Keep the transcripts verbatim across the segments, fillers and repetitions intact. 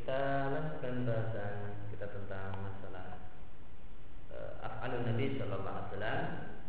kita lanjutkan bahasan kita tentang masalah uh, af'alun Nabi Sallallahu Alaihi Wasallam.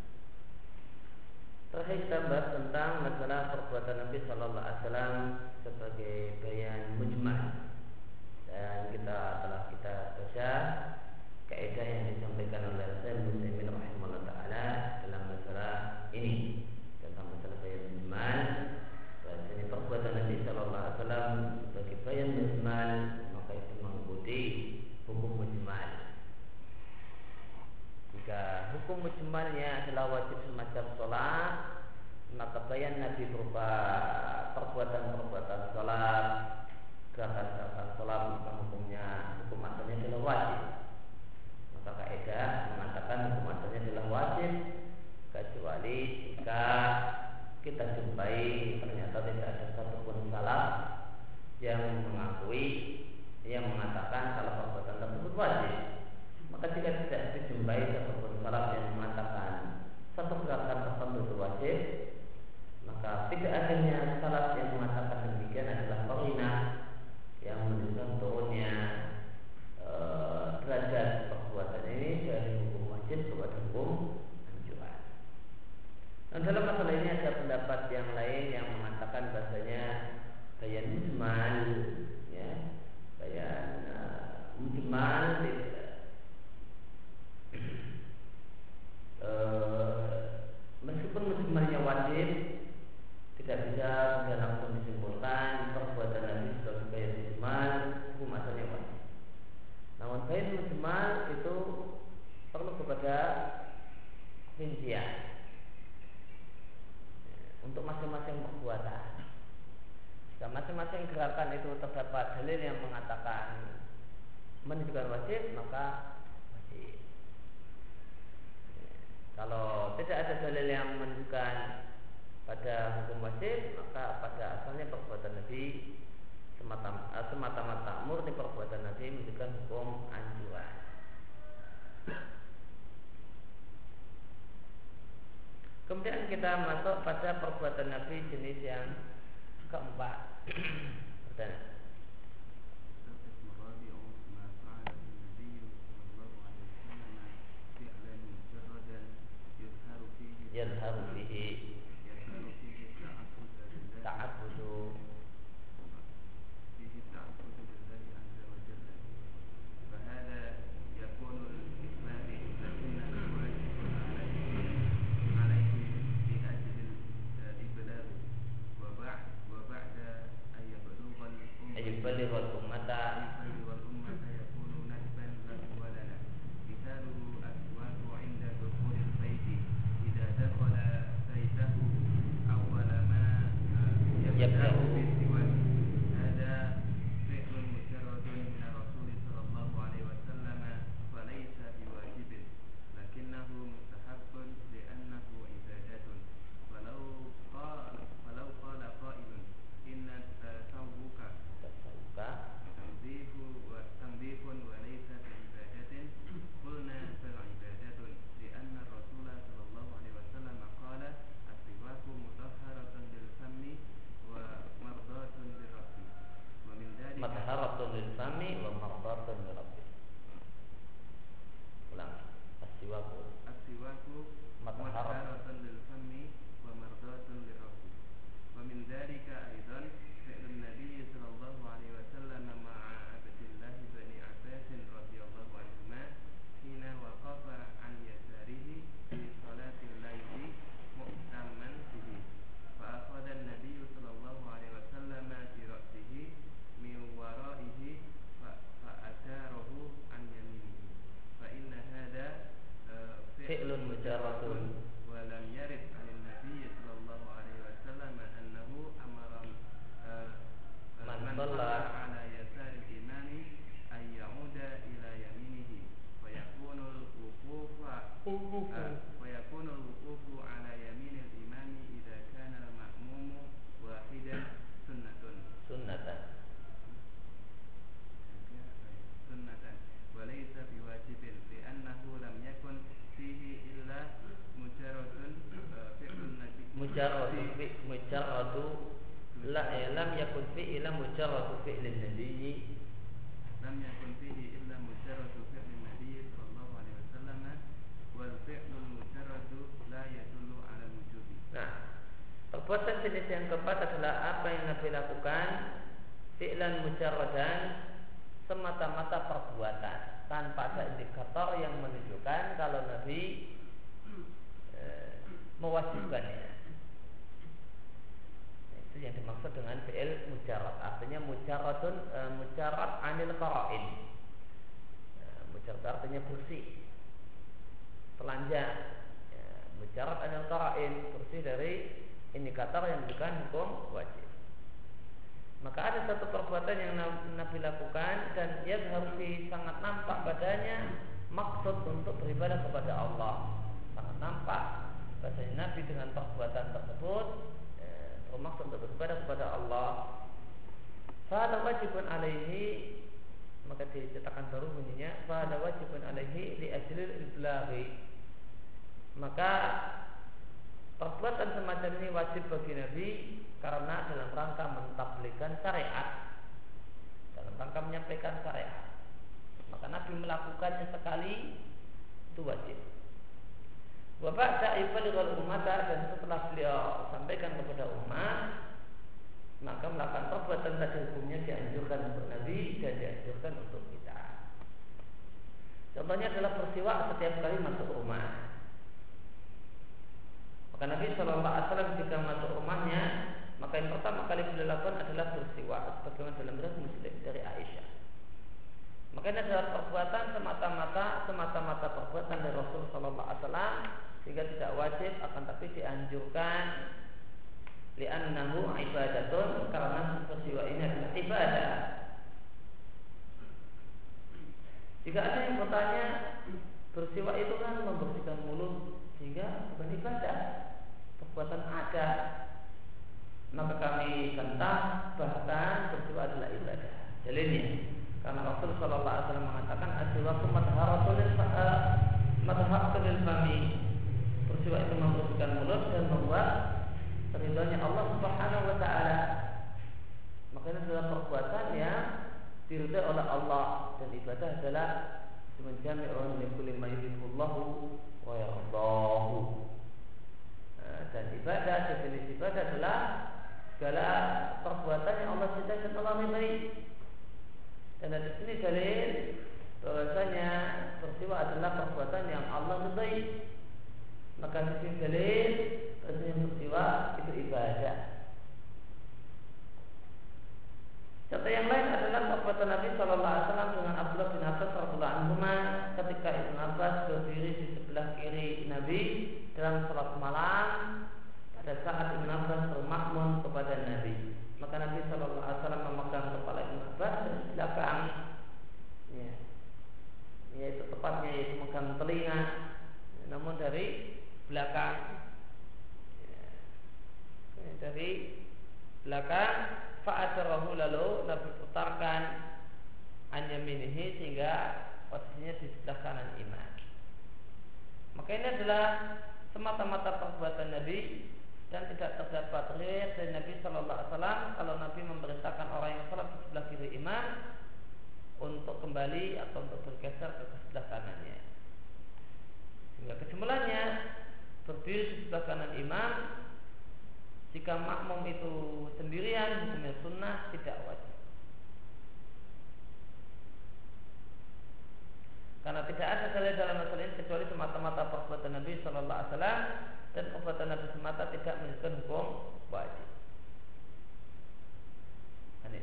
Terakhir kita bahas tentang masalah perbuatan Nabi Sallallahu Alaihi Wasallam sebagai bayan mujmal, dan kita telah kita baca kaidah yang disampaikan oleh Syekh Muslimin rahimahullah taala dalam masalah ini, tentang masalah bayan mujmal. Bahasanya perbuatan Nabi Sallallahu Alaihi Wasallam sebagai bayan mujmal, maka itu mengikuti hukum mujmal. Jika hukum mujmalnya adalah wajib semacam sholat, maka bayan Nabi berupa perbuatan-perbuatan sholat, gerakan-gerakan sholat, maka hukumnya hukum asalnya adalah wajib. Maka kaidah mengatakan hukum asalnya adalah wajib, kecuali jika kita jumpai ternyata tidak ada satupun salaf yang mengakui, yang mengatakan kalau perbuatan tersebut wajib. Maka jika tidak dijumpai satupun salaf yang mengatakan satu gerakan tertentu itu wajib, maka tidak adanya salaf yang mengatakan demikian adalah qarinah yang menunjukkan turunnya e, derajat perbuatan ini dari hukum wajib kepada hukum anjuran. Dan dalam masalah ini ada pendapat yang lain yang mengatakan bahasanya bayan mujmal, ya, bayan uh, mujmal Uh, meskipun mujmalnya wajib, tidak bisa kemudian langsung disimpulkan perbuatan Nabi sebagai bayan mujmal, hukum asalnya wajib. Namun bayan mujmal itu perlu kepada rincian untuk masing-masing perbuatan. Jika masing-masing gerakan itu terdapat dalil yang mengatakan menunjukkan wajib, maka wajib. Kalau tidak ada dalil yang menunjukkan pada hukum wajib, maka pada asalnya perbuatan Nabi semata-mata, semata-mata murni perbuatan Nabi menunjukkan hukum anjuran. Kemudian kita masuk pada perbuatan Nabi jenis yang keempat. Pertanyaan. Yadharu fihi ta'abudu fihi ta'abudu lillahi azza wa jalla. Fahada yakunu al-islami lakinnahu wajibun alaihi fi ajli al-iblagh wa ba'd wa ba'da an yablugha al-ummah ayyuballigha al-ummata ayyuballigha al-ummata yakunu nadban lahu wa lana. Mithaluhu aswaqu 'inda dukhul al-bayti دخل بيته أول ما يبدأ بالسواك. هذا فعل مجرد من الرسول صلى الله عليه وسلم وليس بواجب، لكنه مستحب لأنه عبادة. ولو قال ولو قال قائل إن التسوق تنظيف وتنظيف وليس بعبادة، قلنا فالعبادة، لأن الرسول صلى الله عليه وسلم قال السواك مطهرة للفم ومرضاة للرب، ومن ذلك مطهرة للفم ومرضاة للرب. ulang السواك السواك مطهرة للفم ومرضاة للرب، ومن ذلك أيضا فعل النبي صلى الله عليه وسلم مع عبد الله بن عباس رضي الله عنهما حين وقف عن يساره في صلاة الليل مؤتما به، فأخذ النبي صلى الله عليه وسلم برأسه من ورائه فأداره عن يمينه، فإن هذا فعل مجرد ولم يرد عن النبي صلى الله عليه وسلم أنه أمر من صلى على يسار الإمام أن يعود إلى يمينه، ويكون الوقوف ويكون الوقوف على يمين الإمام إذا كان المأموم واحدا سنة سنة سنة وليس بواجب، لأنه لم يكن فيه إلا مجرد فعل النبي مجرد مجرد لا لم يكن فيه إلا مجرد فعل النبي lam yakun fihi illa mujarradu fi'lin Nabi sallallahu alaihi wasallam wal fi'lul mujarradu la yadullu 'ala al-wujubi. Nah, perbuatan jenis yang keempat adalah apa yang Nabi lakukan fi'lan mujarradan, semata-mata perbuatan tanpa ada indikator yang menunjukkan kalau Nabi e, mewajibkannya. Itu yang dimaksud dengan fi'il mujarrad. Artinya mujarradun e, mujarrad anil qara'in. E, mujarrad artinya bersih, telanjang. E, mujarrad anil qara'in, bersih dari indikator yang menunjukkan hukum wajib. Maka ada satu perbuatan yang Nabi lakukan dan ia harus sangat nampak padanya maksud untuk beribadah kepada Allah. Sangat nampak bahasanya Nabi dengan perbuatan tersebut eh, bermaksud untuk beribadah kepada Allah. Fa'ala wajibun alaihi, maka diceritakan baru bunyinya fa'ala wajibun alaihi li ajlil iblaghi. Maka perbuatan semacam ini wajib bagi Nabi karena dalam rangka mentablighkan syariat, dalam rangka menyampaikan syariat. Maka Nabi melakukannya sekali, itu wajib. Wa ba'da ibaligul ummata, dan setelah beliau sampaikan kepada umat, maka melakukan perbuatan tadi hukumnya dianjurkan untuk Nabi dan dianjurkan untuk kita. Contohnya adalah bersiwak setiap kali masuk rumah. Maka Nabi shallallahu alaihi wasallam jika masuk rumahnya, maka yang pertama kali beliau lakukan adalah bersiwak, sebagaimana dalam riwayat Muslim dari Aisyah. Maka ini adalah perbuatan semata-mata semata-mata perbuatan dari Rasul shallallahu alaihi wasallam, sehingga tidak wajib, akan tapi dianjurkan. Li'annahu ibadatun, karena bersiwak ini adalah ibadah. Jika ada yang bertanya, bersiwak itu kan membersihkan mulut, sehingga bukan ibadah, perbuatan ada. Maka kami bantah, bahkan bersiwak adalah ibadah. Dalilnya, karena Rasul Sallallahu Alaihi Wasallam mengatakan as-siwaku madharatul fami, bersiwak itu membersihkan mulut dan membuat ridhonya Allah Subhanahu Wa Taala. Maka ini adalah perbuatan yang diridhai oleh Allah, dan ibadah adalah menjami'un min kulli ma yuhibbullahu wa yardahu. Dan ibadah, definisi ibadah adalah segala perbuatan yang Allah cintai dan Allah ridhai. Dan di sini dalil bahwasanya bersiwak adalah perbuatan yang Allah ridhai. Maka di sini dalil bahwasanya bersiwak itu ibadah. Contoh yang lain adalah perbuatan Nabi Shallallahu Alaihi Wasallam dengan Abdullah bin Abbas radhiyallahu anhu ketika Ibnu Abbas berdiri di sebelah kiri Nabi dalam salat malam pada saat Ibnu Abbas bermakmum kepada Nabi. Maka Nabi Shallallahu Alaihi Wasallam memegang kepala Ibnu Abbas dari belakang, ya, yaitu tepatnya yaitu memegang telinga, namun dari belakang, ya, dari belakang. Fa'adarahu, lalu Nabi putarkan an yaminihi sehingga posisinya di sebelah kanan imam. Maka ini adalah semata-mata perbuatan Nabi dan tidak terdapat riwayat dari Nabi Sallallahu Alaihi Wasallam kalau Nabi memerintahkan orang yang salat di sebelah kiri imam untuk kembali atau untuk bergeser ke sebelah kanannya. Sehingga kesimpulannya, berdiri di sebelah kanan imam jika makmum itu sendirian, hukumnya sunnah, tidak wajib. Karena tidak ada dalil dalam masalah ini kecuali semata-mata perbuatan Nabi Sallallahu Alaihi Wasallam, dan perbuatan Nabi semata tidak menunjukkan hukum wajib. Ini.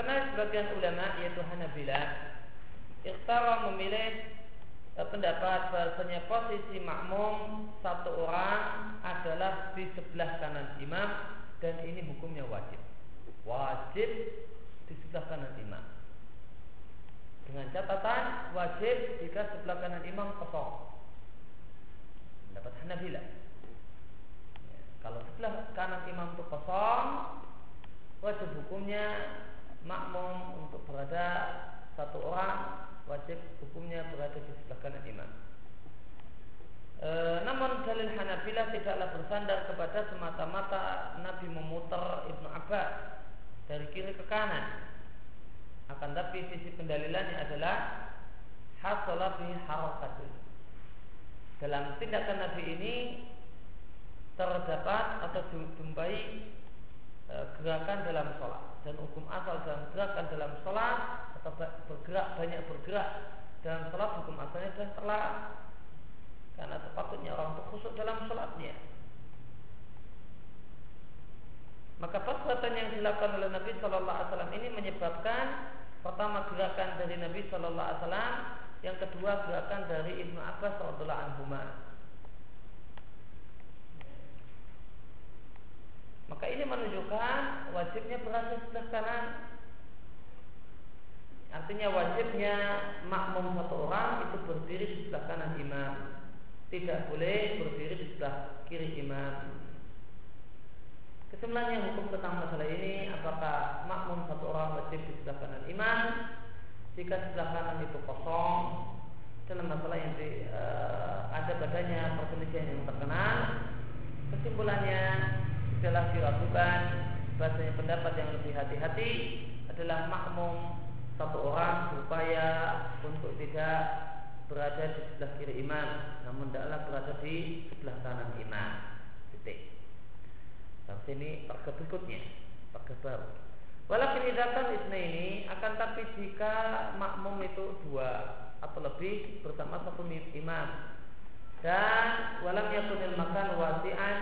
Karena sebagian ulama yaitu Hanabilah ikhtara memilih pendapat bahasanya posisi makmum satu orang adalah di sebelah kanan imam, dan ini hukumnya wajib. Wajib di sebelah kanan imam. Dengan catatan wajib jika sebelah kanan imam kosong. Pendapat Hanabilah. Ya, kalau sebelah kanan imam itu kosong, wajib hukumnya makmum untuk berada satu orang, wajib hukumnya berada di sebelah kanan imam. E, namun dalil Hanabilah tidaklah bersandar kepada semata-mata Nabi memutar Ibnu Abbas dari kiri ke kanan. Akan tapi sisi pendalilannya adalah hasala bihi harakatun. Dalam tindakan Nabi ini terdapat atau dijumpai e, gerakan dalam sholat, dan hukum asal dalam gerakan dalam sholat atau bergerak, banyak bergerak dalam sholat, hukum asalnya adalah terlarang, karena sepatutnya orang itu khusyuk dalam sholatnya. Maka perbuatan yang dilakukan oleh Nabi Shallallahu Alaihi Wasallam ini menyebabkan pertama gerakan dari Nabi Shallallahu Alaihi Wasallam, yang kedua gerakan dari Ibnu Abbas radhiyallahu anhuma. Maka ini menunjukkan wajibnya berada sebelah kanan. Artinya wajibnya makmum satu orang itu berdiri di sebelah kanan imam, tidak boleh berdiri di sebelah kiri imam. Kesimpulannya hukum tentang masalah ini, apakah makmum satu orang wajib di sebelah kanan imam jika sebelah kanan itu kosong, dalam masalah yang di, uh, ada padanya perselisihan yang terkenal. Kesimpulannya adalah diragukan, bahasanya pendapat yang lebih hati-hati adalah makmum satu orang berupaya untuk tidak berada di sebelah kiri imam, namun tidaklah berada di sebelah kanan imam. Titik. Sampai sini paragraf berikutnya, paragraf baru. Walaupun idakan isna ini, akan tapi jika makmum itu dua atau lebih bersama satu imam, dan walam yakunil makan wasi'an,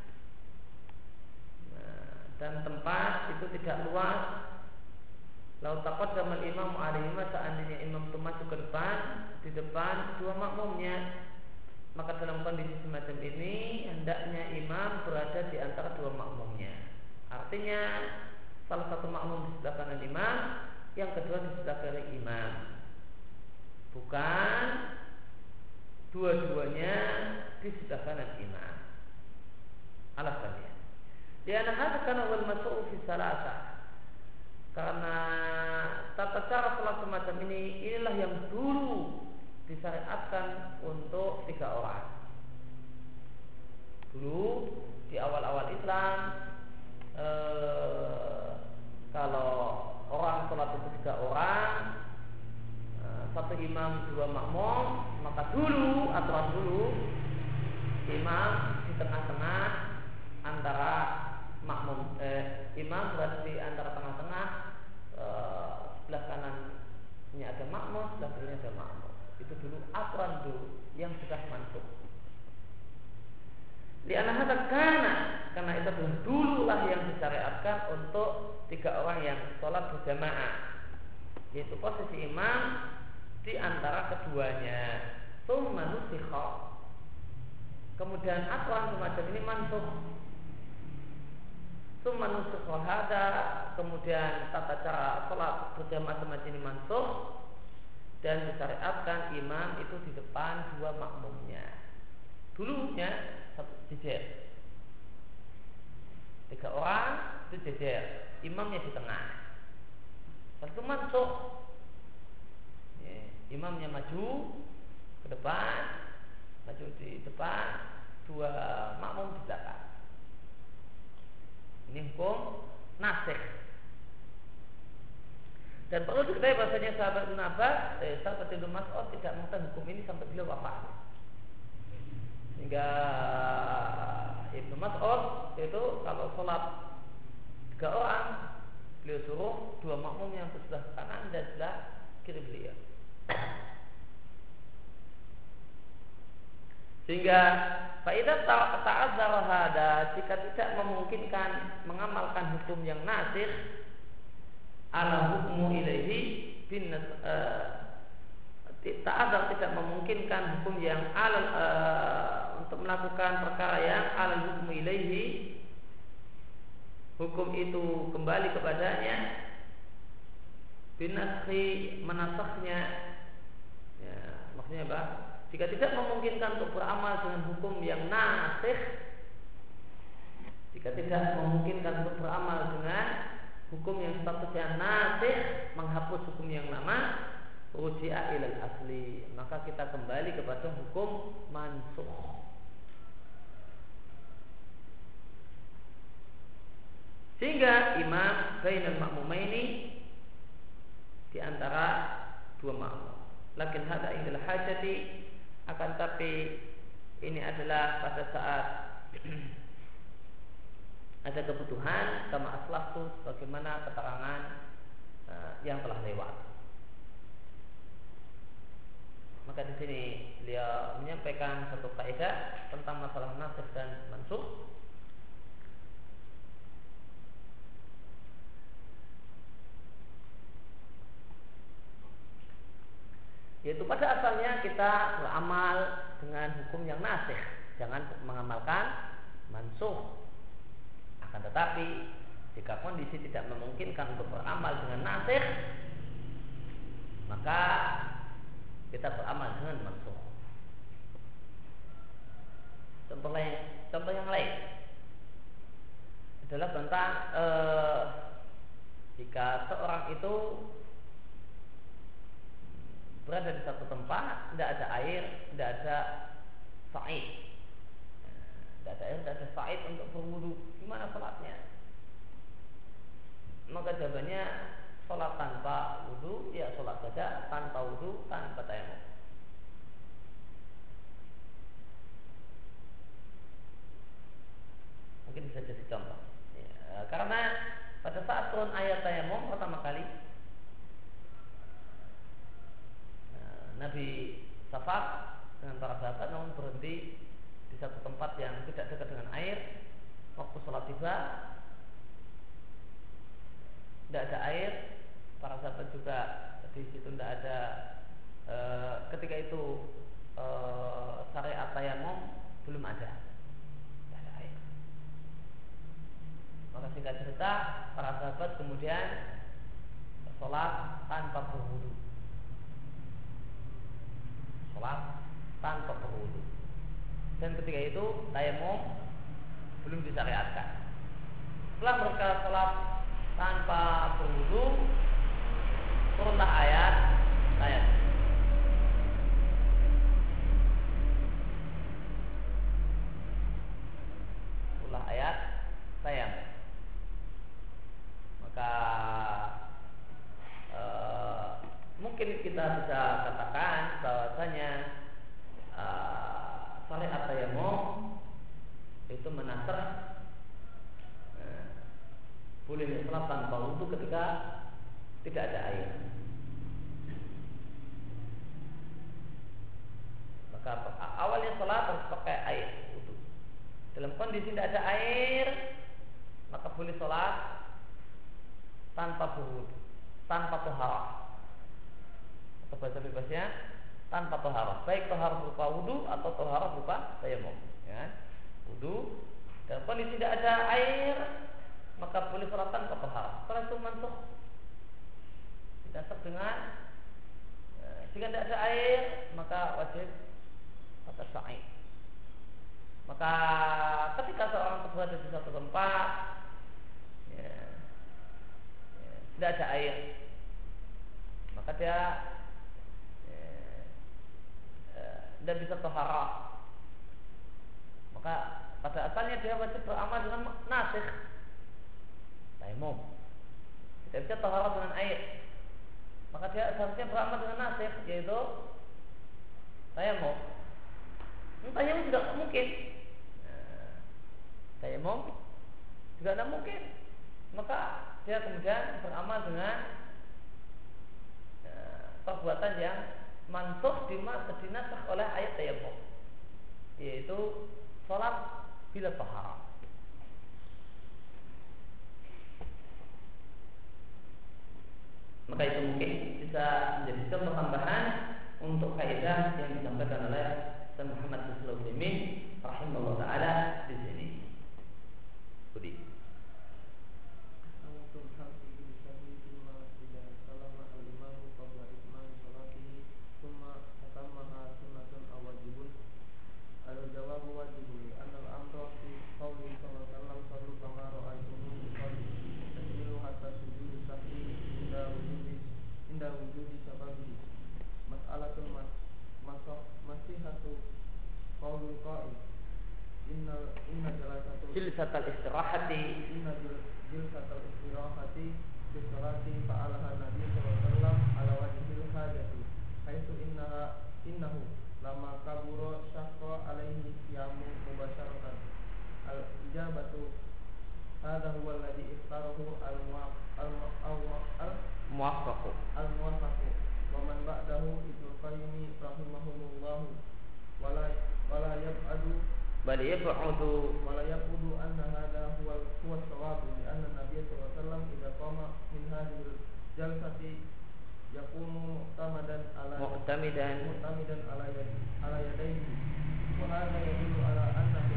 dan tempat itu tidak luas. Lau taqaddama al-imam alaihima, seandainya imam itu maju ke depan, di depan dua makmumnya, maka dalam kondisi semacam ini hendaknya imam berada di antara dua makmumnya. Artinya salah satu makmum di sebelah kanan imam, yang kedua di sebelah kiri imam, bukan dua-duanya di sebelah kanan imam. Alasannya, dia nak karena wal mas'ul fi salasah, karena tata cara salat semacam ini inilah yang dulu disyariatkan untuk tiga orang. Dulu di awal-awal Islam, ee, kalau orang salat itu tiga orang, ee, satu imam dua makmum, maka dulu aturan dulu imam di tengah-tengah antara makmum, eh, imam berada di antara tengah-tengah, eh, sebelah kanannya ada makmum, sebelah kirinya ada makmum. Itu dulu aturan dulu yang sudah mansuh. Li'anna hadza kana, karena itu adalah dululah yang disyariatkan untuk tiga orang yang sholat berjamaah, yaitu posisi imam di antara keduanya. Tsumma nusikha, kemudian aturan semacam ini mansuh. Tsumma nusikha hada, kemudian tata cara sholat berjamaah semacam ini mansuh, dan disyariatkan imam itu di depan dua makmumnya. Dulunya satu jejer, tiga orang itu jejer, imamnya di tengah. Satu mansuh, ya, imamnya maju ke depan, maju di depan, dua makmum di belakang. Ini hukum nasikh. Dan perlu diketahui bahasanya sahabat Ibnu Abbas, eh, sahabat Ibnu Mas'ud tidak mengetahui hukum ini sampai beliau wafat. Sehingga Ibnu Mas'ud itu kalau sholat tiga orang, beliau suruh dua makmum yang sebelah kanan dan sebelah kiri beliau. Sehingga faidah ta'azzara hada, jika tidak memungkinkan mengamalkan hukum yang nasikh, ala hukmu ilaihi bin uh, ta'adzar tidak memungkinkan hukum yang alal uh, untuk melakukan perkara yang alal hukmu ilaihi, hukum itu kembali kepadanya, binasri menasahnya, ya, maksudnya apa? Jika tidak memungkinkan untuk beramal dengan hukum yang nasikh, jika tidak memungkinkan untuk beramal dengan hukum yang statusnya nasikh, menghapus hukum yang lama, ruji'a ilal asli, maka kita kembali kepada hukum mansukh. Sehingga imam bainal ma'mumaini, di antara dua makmum. Lakin hada indal hajati, akan tapi ini adalah pada saat ada kebutuhan, kama aslaftu, sebagaimana keterangan uh, yang telah lewat. Maka di sini beliau menyampaikan satu kaidah tentang masalah nasikh dan mansukh. Yaitu pada asalnya kita beramal dengan hukum yang nasikh, jangan mengamalkan mansukh. Akan tetapi jika kondisi tidak memungkinkan untuk beramal dengan nasikh, maka kita beramal dengan mansukh. Contoh lain, contoh yang lain adalah tentang eh, jika seorang itu berada di satu tempat, tidak ada air, tidak ada sa'id, tidak ada air, tidak ada sa'id untuk berwudu, gimana sholatnya? Maka jawabannya, sholat tanpa wudu, ya sholat saja tanpa wudu, tanpa tayamum. Mungkin bisa jadi contoh. Ya, karena pada saat turun ayat tayamum pertama kali, Nabi safar dengan para sahabat, namun berhenti di satu tempat yang tidak dekat dengan air. Waktu sholat tiba, tidak ada air. Para sahabat juga di situ tidak ada. E, ketika itu e, syariat tayamum belum ada, tidak ada air. Maka singkat cerita, para sahabat kemudian sholat tanpa berwudu. Sholat tanpa berwudu. Dan ketika itu tayamum belum disyariatkan. Setelah mereka sholat tanpa berwudu, turunlah ayat ayat. Turunlah ayat tayamum. Maka uh, mungkin kita bisa katakan bahwasanya uh, syariat tayamum itu menasar uh, boleh sholat tanpa wudu ketika tidak ada air. Maka awalnya sholat harus pakai air wudu. Dalam kondisi tidak ada air, maka boleh sholat tanpa berwudu, tanpa taharah. Bahasa bebasnya tanpa taharah, baik taharah berupa wudu atau taharah berupa tayamum, ya. Wudu dalam kondisi tidak ada air, maka boleh sholat tanpa taharah. Setelah itu mansukh didasar dengan ya, jika tidak ada air, maka wajib pakai sa'id. Maka ketika seorang berada di satu tempat, ya, ya, tidak ada air, maka dia dan bisa taharah, maka pada asalnya dia wajib beramal dengan nasikh tayamum. Tidak bisa taharah dengan air, maka dia seharusnya beramal dengan nasikh, yaitu tayamum. Tayamum juga tidak mungkin, tayamum juga tidak mungkin, maka dia kemudian beramal dengan perbuatan yang mansukh dinasakh oleh ayat tayamum, yaitu sholat bila taharah. Maka itu mungkin bisa menjadi contoh tambahan untuk kaidah yang disampaikan oleh Syekh Muhammad bin Shalih Al-Utsaimin rahimahullah taala di sini. Budi. Jilsatul istirahati inna jilsatul istirahati fi sholati fa'alaha Nabi sallallahu alaihi wasallam ala wajhil hajati haitsu innaha innahu lama kabura syaqqa alaihi siyamu mubasharatan al ijabatu hadha huwa alladhi ikhtarahu al al muwaffaq al muwaffaq wa man ba'dahu Ibnu Qayyim rahimahullah wala wala yab'adu bal yab'udu wala yaqudu anna hadha huwa huwa shawab li anna Nabiy sallallahu alaihi wasallam idza qama min hadhihi jalsati yakunu mu'tamadan ala mu'tamidan mu'tamidan ala yadi ala yadayhi wa hadha yadullu ala annahu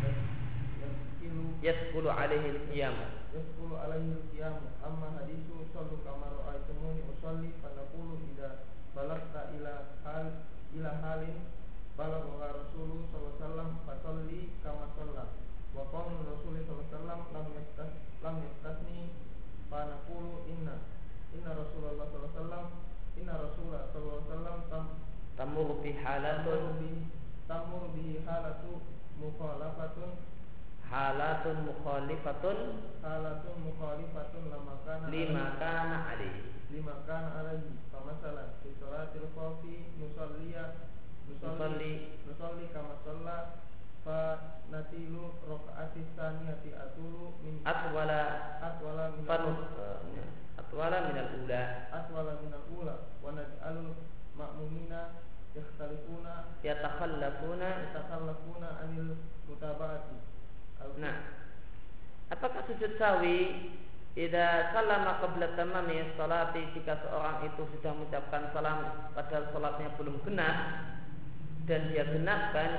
yaskilu yasqulu alaihi al-qiyam yaskulu alaihi al-qiyam amma hadithu sallu kama ra'aytumuni usalli fa naqulu idza balagta ila hal ila halin balagha Rasulullah sallallahu alaihi wasallam fasalli kama shalla wa qala Rasulullah sallallahu alaihi wasallam lam yastas lam yastasni fa naqulu inna inna Rasulullah sallallahu alaihi wasallam inna Rasulullah sallallahu alaihi wasallam tam tamur bi halatun tamur bi halatu mukhalafatun halatun mukhalifatun halatun mukhalifatun lama kana lima kana alaihi lima kana alaihi fa masalan fi salatil khawfi nusalliya nusalli nusalli kama shalla fa natilu rakaati tsaniyati atulu min atwala atwala min atwala min al-ula atwala min al-ula wa naj'alul ma'mumina yakhtalifuna yatakhallafuna yatakhallafuna anil mutaba'ati. Nah, apakah sujud sawi idza sallama qabla tamami sholati, jika seorang itu sudah mengucapkan salam padahal salatnya belum genap dan dia genapkan,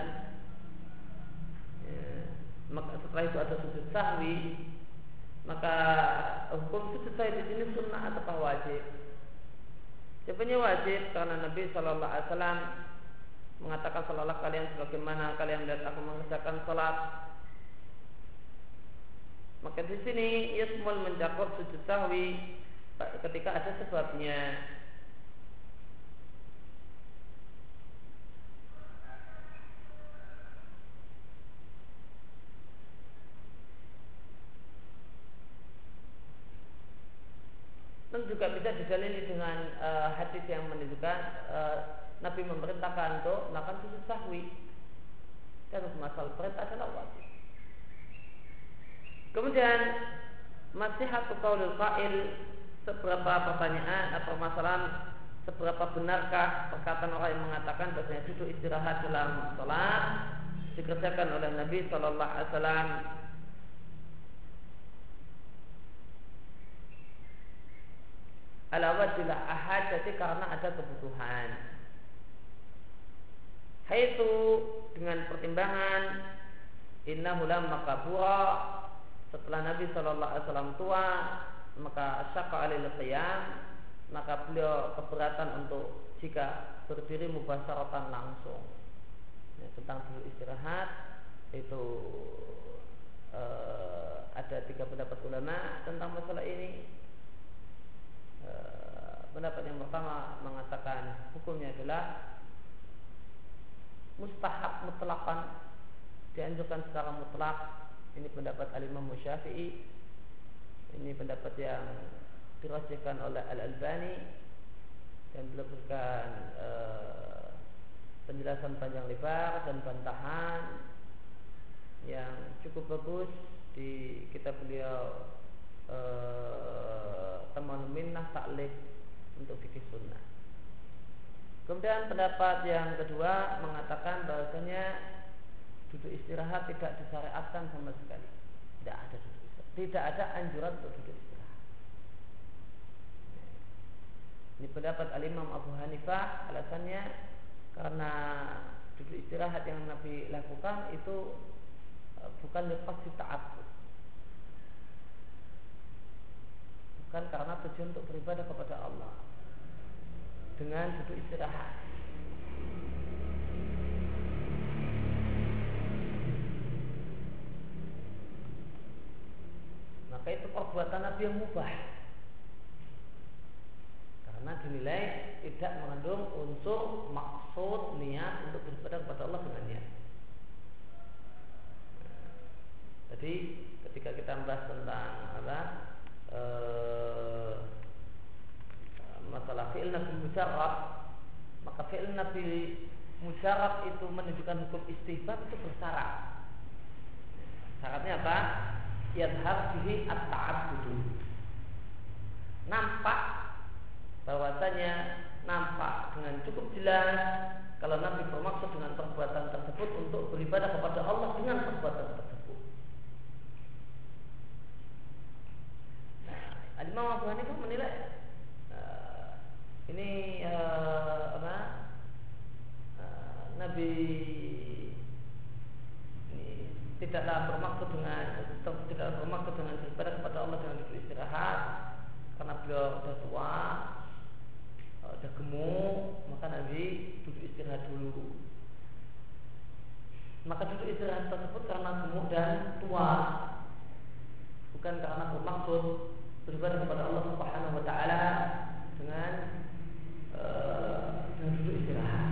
ya, maka setelah itu ada sujud sahwi, maka hukum sujud sahwi di sini sunnah atau wajib? Jawabannya wajib, karena Nabi Shallallahu Alaihi Wasallam mengatakan salatlah kalian sebagaimana kalian melihat aku mengerjakan salat. Maka di sini yasmul mencakup sujud sahwi ketika ada sebabnya. Dan juga bisa didalili dengan uh, hadis yang menunjukkan uh, Nabi memerintahkan untuk melakukan sujud sahwi. Dan masalah perintah adalah wajib. Kemudian masihatu qaulil qail, seberapa pertanyaan atau permasalahan seberapa benarkah perkataan orang yang mengatakan bahwasanya duduk istirahat dalam salat dikerjakan oleh Nabi Shallallahu Alaihi Wasallam ala wajhilah ahad, jadi karena ada kebutuhan. Haitu dengan pertimbangan innahu lamma kabura, setelah Nabi Shallallahu Alaihi Wasallam tua, maka syaqqa alil qiyam, maka beliau keberatan untuk jika berdiri mubasharatan langsung. Ya, tentang duduk istirahat itu eh, ada tiga pendapat ulama tentang masalah ini. Eh, pendapat yang pertama mengatakan hukumnya adalah mustahab mutlaqan, dianjurkan secara mutlak. Ini pendapat Al-Imam Syafi'i. Ini pendapat yang dirajihkan oleh Al-Albani dan beliau berikan uh, penjelasan panjang lebar dan bantahan yang cukup bagus di kitab beliau uh, Tamanul Minnah Ta'liq untuk fikih sunnah. Kemudian pendapat yang kedua mengatakan bahwasanya duduk istirahat tidak disyariatkan sama sekali. Tidak ada duduk istirahat. Tidak ada anjuran untuk duduk istirahat. Ini pendapat Al-Imam Abu Hanifah, alasannya karena duduk istirahat yang Nabi lakukan itu bukan lepas ta'abbud, bukan karena tujuan untuk beribadah kepada Allah dengan duduk istirahat. Maka itu perbuatan Nabi yang mubah, karena dinilai tidak mengandung unsur maksud niat untuk beribadah kepada Allah dengannya. Jadi ketika kita membahas tentang apa e, masalah fi'il Nabi mujarrab, maka fi'il Nabi mujarrab itu menunjukkan hukum istihbab itu bersyarat. Syaratnya apa? Yadhar bihi at-ta'abbudu. Nampak bahwasanya nampak dengan cukup jelas kalau Nabi bermaksud dengan perbuatan tersebut untuk beribadah kepada Allah dengan perbuatan tersebut. Nah, Al-Imam Abu Hanifah menilai uh, ini uh, apa? Uh, Nabi ini tidaklah bermaksud dengan tidaklah bermaksud dengan beribadah kepada Allah dengan duduk istirahat, karena beliau sudah tua, sudah gemuk, maka Nabi duduk istirahat dulu. Maka duduk istirahat tersebut karena gemuk dan tua, bukan karena bermaksud beribadah kepada Allah Subhanahu wa taala dengan uh, dengan duduk istirahat.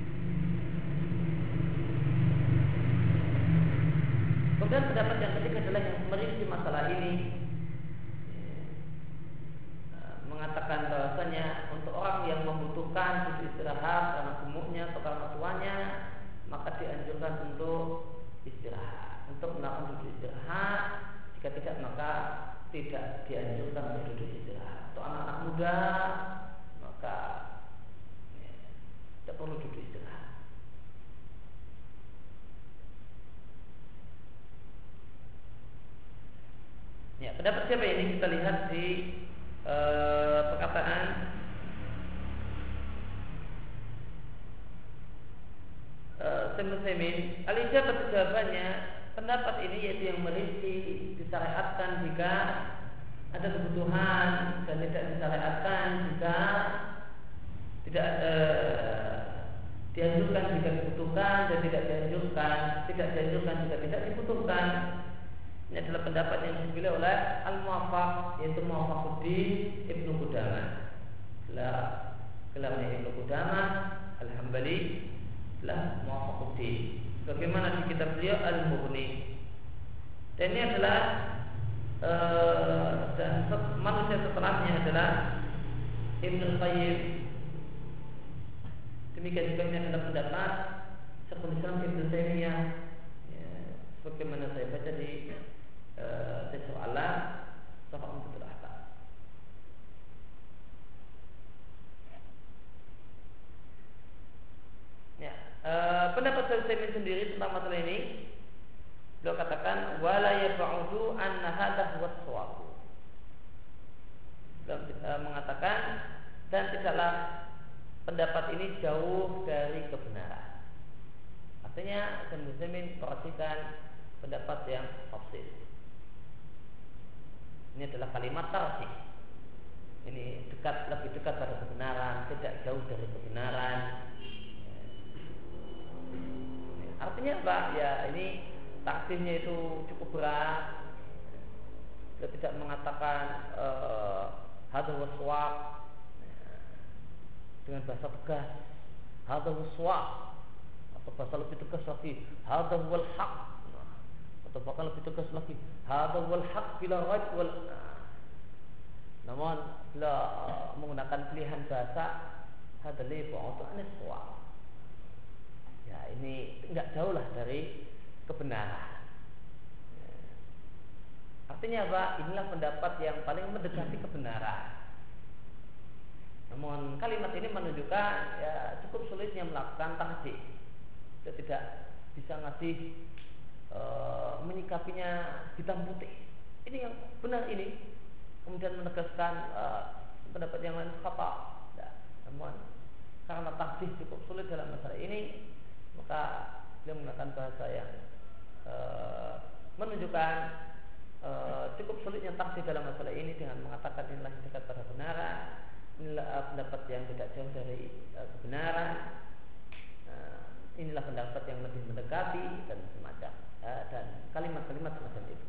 Kemudian pendapat yang ketiga adalah yang merinci masalah ini, mengatakan bahwasanya untuk orang yang membutuhkan duduk istirahat karena gemuknya atau karena tuanya, maka dianjurkan untuk istirahat, untuk melakukan duduk istirahat. Jika tidak, maka tidak dianjurkan untuk duduk istirahat. Untuk anak-anak muda, maka ya, tidak perlu duduk istirahat. Ya, pendapat siapa ini kita lihat di e, perkataan Syekh Utsaimin. Al-ijabah jawabannya, pendapat ini yaitu yang merinci disyariatkan jika ada kebutuhan dan tidak disyariatkan jika tidak e, dianjurkan jika dibutuhkan dan tidak dianjurkan tidak dianjurkan jika tidak dibutuhkan. Ini adalah pendapat yang dipilih oleh Al-Muwaffaq, yaitu Muwaffaquddin Ibnu Qudamah. Gelar gelarnya Ibnu Qudamah Al-Hambali adalah Muwaffaquddin. Bagaimana di kitab beliau Al-Mughni. Dan ini adalah uh, dan manusia setelahnya adalah Ibnu Qayyim. Demikian juga ini adalah pendapat Syekhul Islam Ibnu Taimiyah. Ya, sebagaimana saya baca di Taisir Alam Safar Umdatul Ahkam. Ya, e, pendapat Syekh Utsaimin sendiri tentang masalah ini, beliau katakan wala yab'udu anna hadha huwa as-shawab. Beliau e, mengatakan dan tidaklah pendapat ini jauh dari kebenaran. Artinya Syekh Utsaimin perhatikan pendapat yang tafsir. Ini adalah kalimat tarjih. Ini dekat, lebih dekat pada kebenaran, tidak jauh dari kebenaran. Artinya apa? Ya, ini taksirnya itu cukup berat. Dia tidak mengatakan hadza huwa shawab dengan bahasa tegas. Hadza huwa shawab, atau bahasa lebih tegas lagi, hadza huwal haq, atau bahkan lebih tegas lagi, hadza wal haq bila raj wal. Namun bila uh, menggunakan pilihan bahasa hadza li ba'd an-shawab, ya ini enggak jauh lah dari kebenaran. Ya. Artinya apa? Inilah pendapat yang paling mendekati kebenaran. Namun kalimat ini menunjukkan ya cukup sulitnya melakukan tarjih. Kita tidak bisa ngasih E, menyikapinya hitam putih. Ini yang benar ini. Kemudian menegaskan e, pendapat yang lain khata, Namun karena tahdid cukup sulit dalam masalah ini, maka dia menggunakan bahasa yang e, menunjukkan e, cukup sulitnya tahdid dalam masalah ini dengan mengatakan inilah yang dekat pada kebenaran, inilah pendapat yang tidak jauh dari e, kebenaran, e, inilah pendapat yang lebih mendekati dan semacam e, dan kalimat-kalimat semacam itu.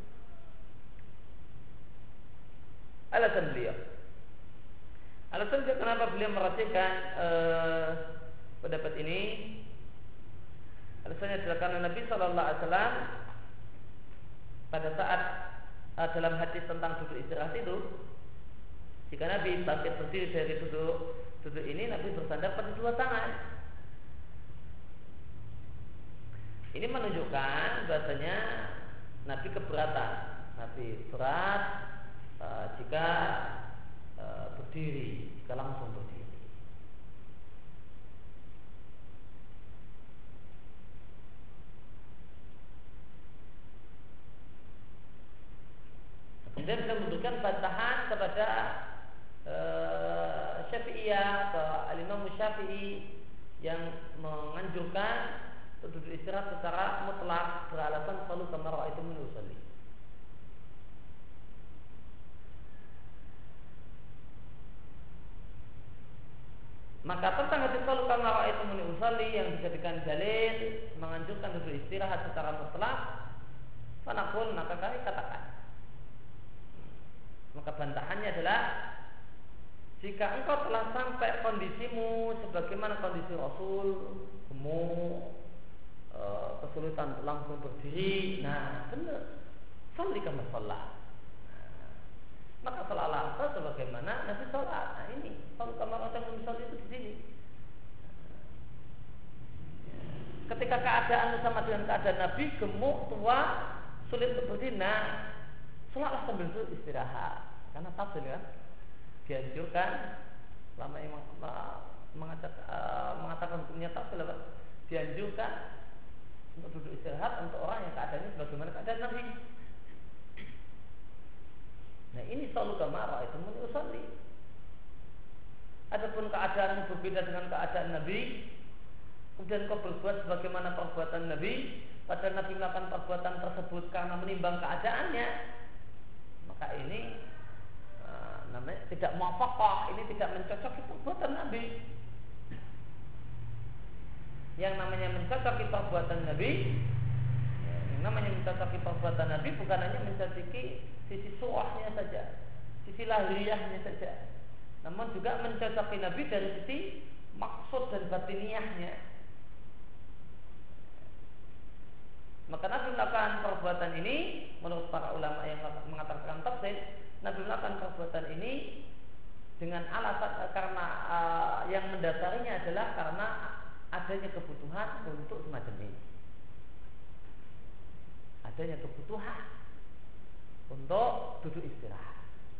Alasan beliau, alasan kenapa beliau merajihkan e, pendapat ini, alasannya adalah karena Nabi Shallallahu Alaihi Wasallam pada saat e, dalam hadis tentang duduk istirahat itu, jika Nabi bangkit berdiri dari duduk duduk ini, Nabi bersandar pada dua tangan. Ini menunjukkan bahasanya Nabi keberatan, Nabi berat e, jika e, berdiri, jika langsung berdiri. Kemudian bisa memberikan bantahan kepada e, Syafi'iyah atau Al-Imam Syafi'i yang menganjurkan untuk duduk istirahat secara mutlak beralasan selalu kama ra'aitumuni usolli. Maka tentang hadis selalu kama ra'aitumuni usolli yang dijadikan dalil menganjurkan duduk istirahat secara mutlak, fanaqul, maka kami katakan, maka bantahannya adalah jika engkau telah sampai kondisimu sebagaimana kondisi Rasul, gemuk, e, kesulitan untuk langsung berdiri, nah benar, sholli kama sholat. Nah, maka sholatlah engkau sebagaimana Nabi sholat. Nah ini, sholli kama ra'aitumuni usolli itu di sini. Ketika keadaan sama dengan keadaan Nabi, gemuk, tua, sulit untuk berdiri, nah sholatlah sambil itu istirahat. Karena tafsir kan dianjurkan, lama yang mengatakan, uh, mengatakan hukumnya tafsir, dianjurkan untuk duduk istirahat untuk orang yang keadaannya sebagaimana keadaan Nabi. Nah ini selalu kama ra'aitumuni usolli. Adapun keadaan yang berbeda dengan keadaan Nabi, kemudian kau berbuat sebagaimana perbuatan Nabi, padahal Nabi melakukan perbuatan tersebut karena menimbang keadaannya, maka ini uh, namanya tidak muwafaqah, ini tidak mencocoki perbuatan Nabi. Yang namanya mencocoki perbuatan Nabi, yang namanya mencocoki perbuatan Nabi bukan hanya mencocoki sisi surahnya saja, sisi lahiriahnya saja, namun juga mencocoki Nabi dari sisi maksud dan batiniahnya. Maka Nabi melakukan perbuatan ini menurut para ulama yang mengatakan tafsir, Nabi melakukan perbuatan ini dengan alasan karena uh, yang mendasarinya adalah karena adanya kebutuhan untuk semacam ini. Adanya kebutuhan untuk duduk istirahat.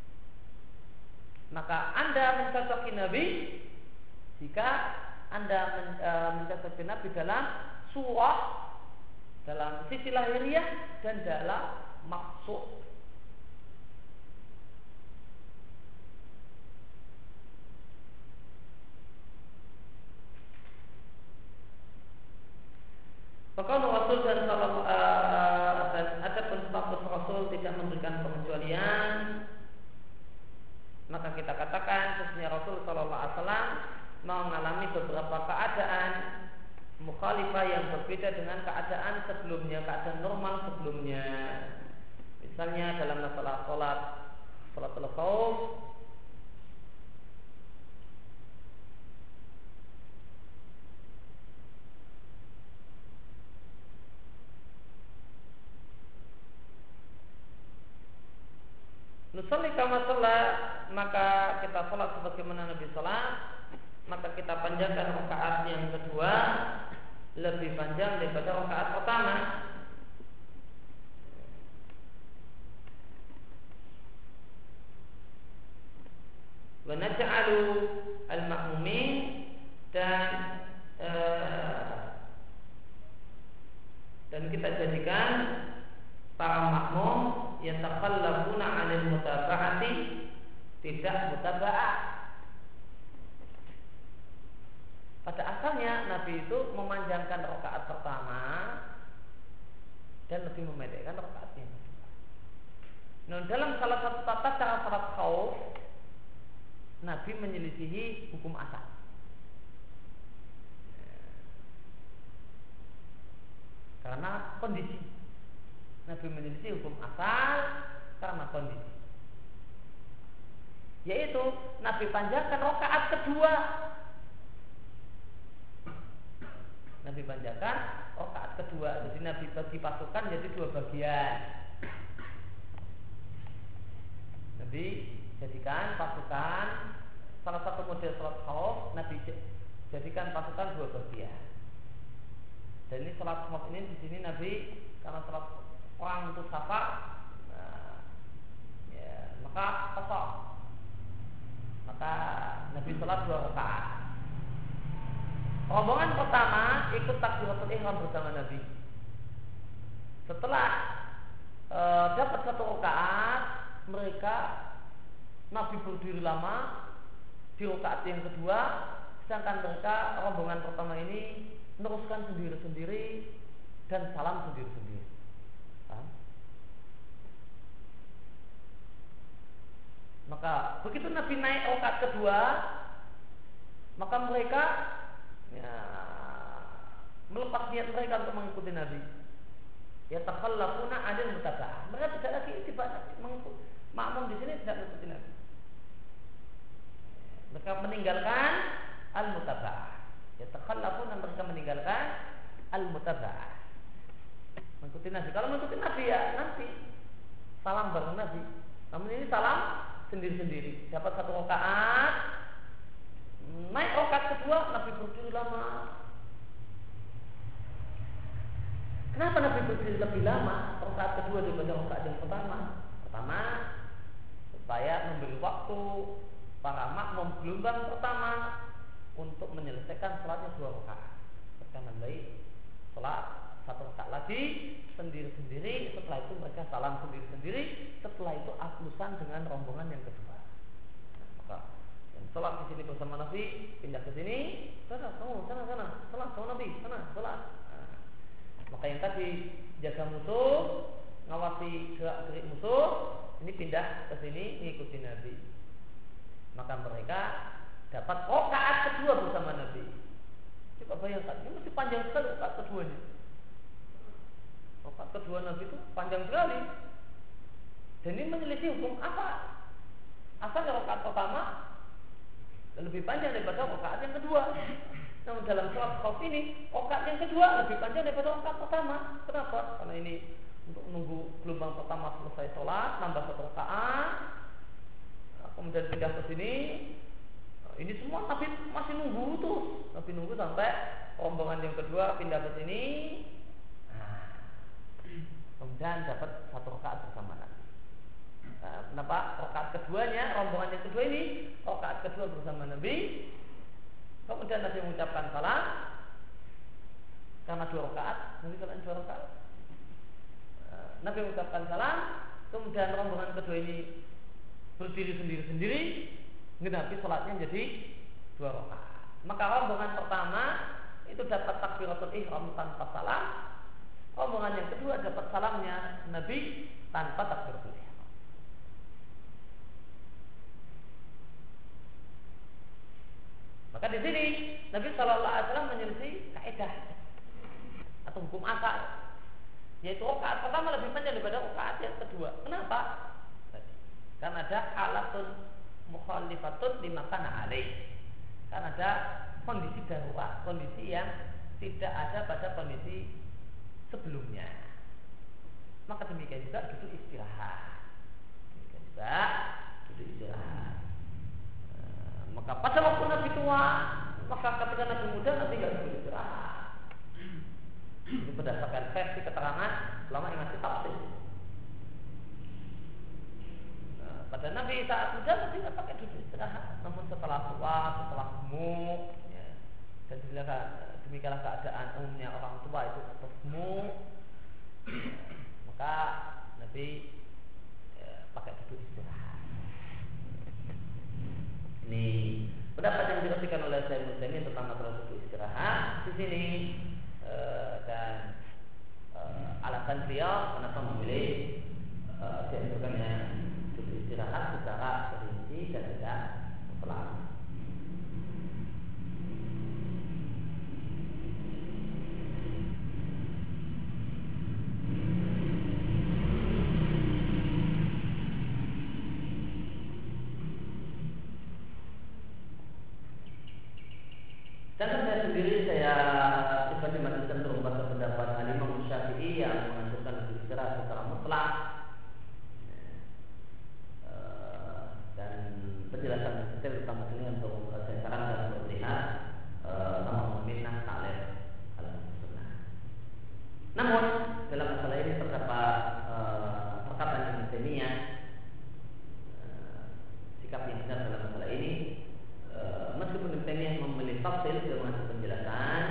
Maka Anda mencocoki Nabi jika Anda men, uh, mencocoki Nabi dalam surah, dalam sisi lahiriah dan dalam maksud. Maka Rasul dan salam uh, dan ada pun status Rasul tidak memberikan pengecualian, maka kita katakan sesungguhnya Rasul Sallallahu Alaihi Wasallam mengalami beberapa keadaan mukhalifah yang berbeda dengan keadaan sebelumnya, keadaan normal sebelumnya. Misalnya dalam masalah sholat, sholatul khauf, nusalli kama sholat, maka kita sholat sebagaimana Nabi sholat, maka kita panjangkan rakaat yang kedua lebih panjang daripada rakaat pertama. Wa naj'alu al-ma'mumin, dan uh, dan kita jadikan para makmum yatakhallafuna 'anil mutaba'ati, tidak mutaba'ah, pada asalnya Nabi itu memanjangkan rakaat pertama dan lebih memendekkan rakaatnya. Nah, dalam salah satu tata cara salat khauf, Nabi menyelisihi hukum asal. Karena kondisi. Nabi menyelisih hukum asal karena kondisi. Yaitu Nabi panjangkan rakaat kedua. Nabi panjangkan rakaat kedua. Jadi Nabi bagi pasukan jadi dua bagian. Nabi jadikan pasukan, salah satu model salat khauf, Nabi jadikan pasukan dua bagian. Dan ini salat khauf ini di sini Nabi karena salat perang untuk safar, nah, ya, maka kosong. Maka Nabi salat dua rakaat. Rombongan pertama ikut takbiratul ihram bersama Nabi. Setelah e, dapat satu rakaat, mereka Nabi berdiri lama di rakaat yang kedua, sedangkan mereka rombongan pertama ini meneruskan sendiri-sendiri dan salam sendiri-sendiri. Paham? Maka begitu Nabi naik rakaat kedua, maka mereka ya, melepas niat mereka untuk mengikuti Nabi. Ya takhallafuna adil mutaba'ah. Mereka tidak lagi tidak mengikuti makmum di sini, tidak mengikuti Nabi. Mereka meninggalkan al-mutaba'ah. Ya takhallafuna, mereka meninggalkan al-mutaba'ah. Mengikuti Nabi. Kalau mengikuti Nabi ya nanti salam bareng Nabi. Namun ini salam sendiri-sendiri. Dapat satu rakaat, naik rakaat kedua, Nabi berdiri lama. Kenapa Nabi berdiri lebih lama rakaat kedua daripada rakaat yang pertama? Pertama, supaya memberi waktu para makmum gelombang pertama untuk menyelesaikan salatnya dua rakaat. Karena baik salat satu rakaat lagi sendiri-sendiri, setelah itu mereka salam sendiri-sendiri, setelah itu aklusan dengan rombongan yang kedua. Nah, maka yang salat di sini bersama Nabi pindah ke sini, sana, kamu sana sana, salat sama Nabi, sana salat. Nah, maka yang tadi jaga musuh, ngawasi gerak-gerik musuh, ini pindah ke sini mengikuti Nabi. Maka mereka dapat rakaat kedua bersama Nabi. Coba bayangkan, ini mesti panjang sekali rakaat keduanya. Rakaat kedua Nabi itu panjang sekali. Dan ini menyelisih hukum apa? Asalnya rakaat pertama lebih panjang daripada rakaat yang kedua. Namun dalam salat khauf ini rakaat yang kedua lebih panjang daripada rakaat pertama. Kenapa? Karena ini untuk menunggu gelombang pertama selesai sholat, nambah satu rakaat, kemudian pindah ke sini. Ini semua Nabi masih nunggu terus. Nabi nunggu sampai rombongan yang kedua pindah ke sini. Nah, kemudian dapat satu rakaat bersama Nabi. Nah, kenapa rakaat keduanya, rombongan yang kedua ini rakaat kedua bersama Nabi. Kemudian Nabi mengucapkan salam karena dua rakaat. Nabi salat dua rakaat. Nabi mengucapkan salam, kemudian rombongan kedua ini berdiri sendiri-sendiri, Nabi salatnya jadi dua rakaat. Maka rombongan pertama itu dapat takbiratul ihram tanpa salam, rombongan yang kedua dapat salamnya Nabi tanpa takbiratul ihram. Maka di sini Nabi Shallallahu Alaihi Wasallam menyelisih kaidah atau hukum asal, yaitu rakaat pertama lebih panjang daripada rakaat yang kedua. Kenapa? Karena ada alatun mukhalifatun lima kana alaih. Karena ada kondisi darurat, kondisi yang tidak ada pada kondisi sebelumnya. Maka demikian juga duduk istirahat. Demikian juga duduk istirahat. Maka pada waktu Nabi tua, maka ketika Nabi muda Nabi tidak duduk istirahat. Ini berdasarkan versi keterangan ulama yang masih tafsir. Nah, pada Nabi saat muda Nabi tidak pakai duduk istirahat, namun setelah tua, setelah gemuk, ya, dan dilihat demikianlah keadaan umumnya orang tua itu tetap gemuk, ya, maka Nabi ya, pakai duduk istirahat. Ini pendapat yang dikatakan oleh Syekh Muslimin tentang masalah duduk sini e, dan e, alasan beliau kenapa memilih e, dianjurkannya cuti istirahat secara rinci dan tidak mutlak. Dan saya sendiri saya pribadi masih cenderung pada pendapat Imam Syafi'i yang menganjurkan istirahat secara mutlak. Dan penjelasan detail tentang ini untuk saya sarankan untuk melihat nama minah ta'lim al-sunnah. Namun dalam masalah ini terdapat perkataan Ibnu Taimiyah, sikap yang benar dalam masalah ini. Meskipun Ibnu Taimiyah memilih tafsir dalam mengasih penjelasan,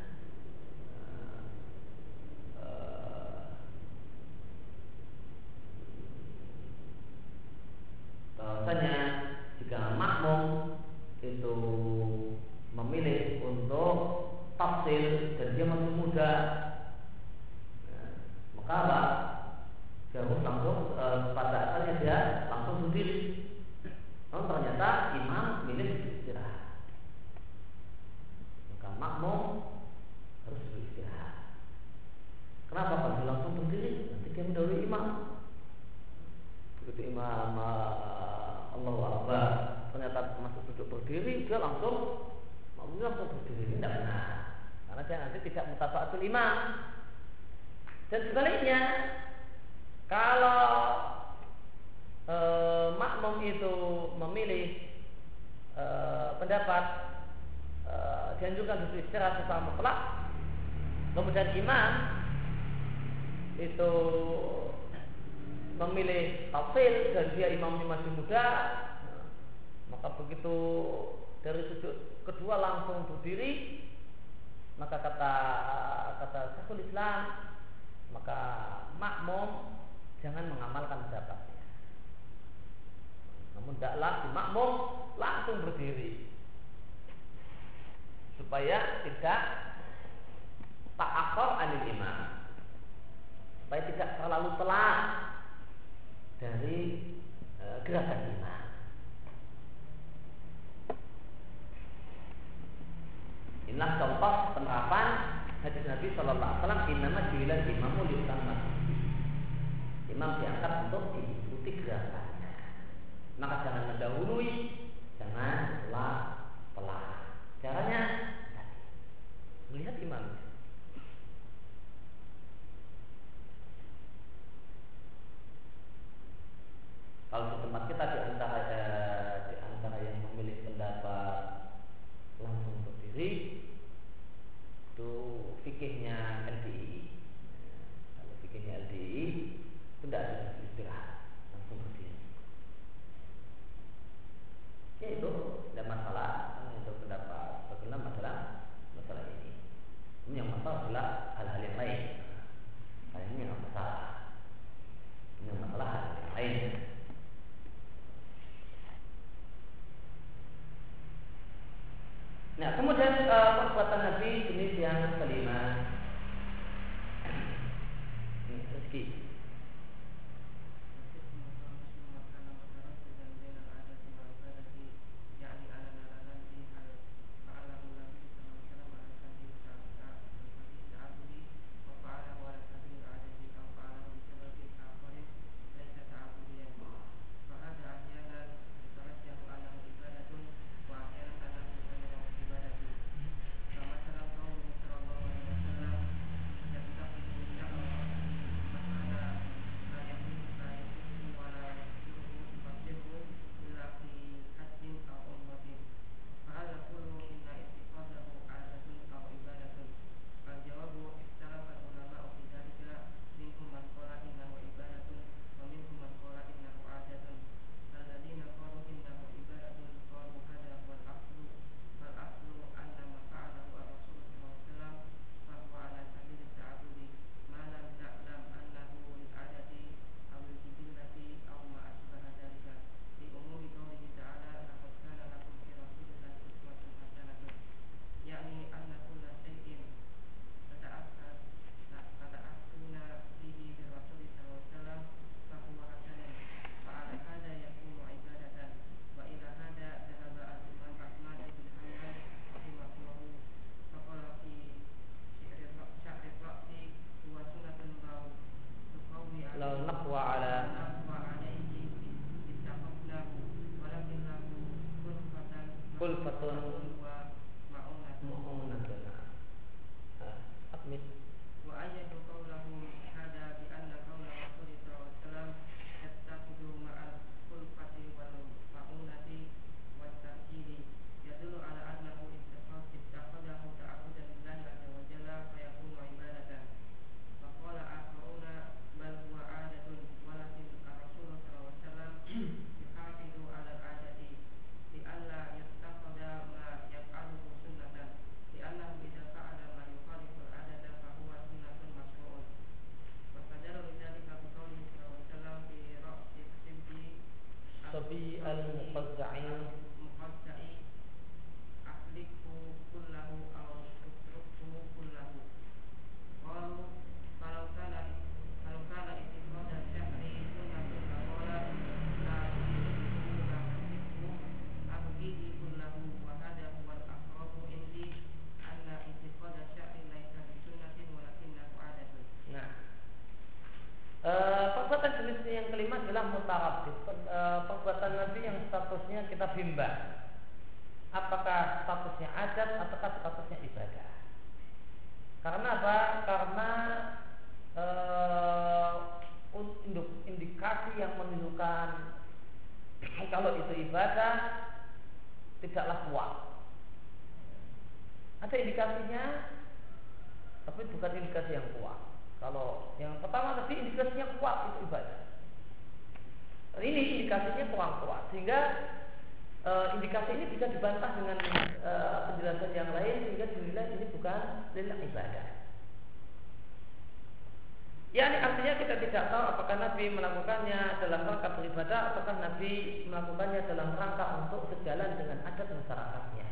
bahwasanya jika makmum itu memilih untuk tafsir dan dia masih muda, maka apa? Dia harus langsung e, pada asalnya dia langsung berdiri. Namun ternyata imam milih istirahat, maka makmum harus beristirahat. Kenapa? Kalau dia langsung berdiri, nanti dia mendahului imam. Begitu imam Allahu Akbar ternyata masuk duduk berdiri, dia langsung makmumnya langsung berdiri. Ini tidak benar, karena dia nanti tidak mutaba'atul imam. Dan sebaliknya, kalau e, makmum itu memilih e, pendapat e, dianjurkan duduk istirahat secara mutlak, kemudian imam itu memilih tafsir dan dia imamnya masih muda, maka begitu dari sudut kedua langsung berdiri, maka kata kata Syekhul Islam, maka makmum jangan mengamalkan pendapatnya, namun hendaklah si makmum langsung berdiri supaya tidak ta'akhir anil imam, supaya tidak terlalu telat dari e, gerakan imam. Inilah contoh penerapan hadis Nabi Shallallahu Alaihi Wasallam, innama ju'ilal imamu liyutamma. Imam diangkat untuk diikuti gerakannya, maka jangan mendahului, jangan pelan-pelan. Caranya melihat imam. Kalau di tempat kita di antara eh, di antara yang memilih pendapat langsung berdiri itu fikihnya L D I. Kalau fikihnya L D I tidak ada istirahat, langsung berdiri. Ya itu tidak masalah, itu pendapat bagaimana masalah masalah ini. Ini yang masalah adalah hal-hal yang lain. Hal ini yang masalah. Ini yang masalah hal yang lain. Nah, kemudian uh, perbuatan Nabi jenis yang kelima, ini rezeki. fi'lan mutaraddid, perbuatan Nabi yang statusnya kita bimbang. Apakah statusnya adat ataukah statusnya ibadah? Karena apa? Karena uh, indikasi yang menunjukkan kalau itu ibadah tidaklah kuat. Ada indikasinya, tapi bukan indikasi yang kuat. Kalau yang pertama tadi indikasinya kuat, itu ibadah. Ini indikasinya kurang kuat, sehingga e, indikasi ini bisa dibantah dengan e, penjelasan yang lain, sehingga dinilai ini bukan lillah ibadah. Ya, ini artinya kita tidak tahu apakah Nabi melakukannya dalam rangka beribadah ataukah Nabi melakukannya dalam rangka untuk sejalan dengan adat masyarakatnya.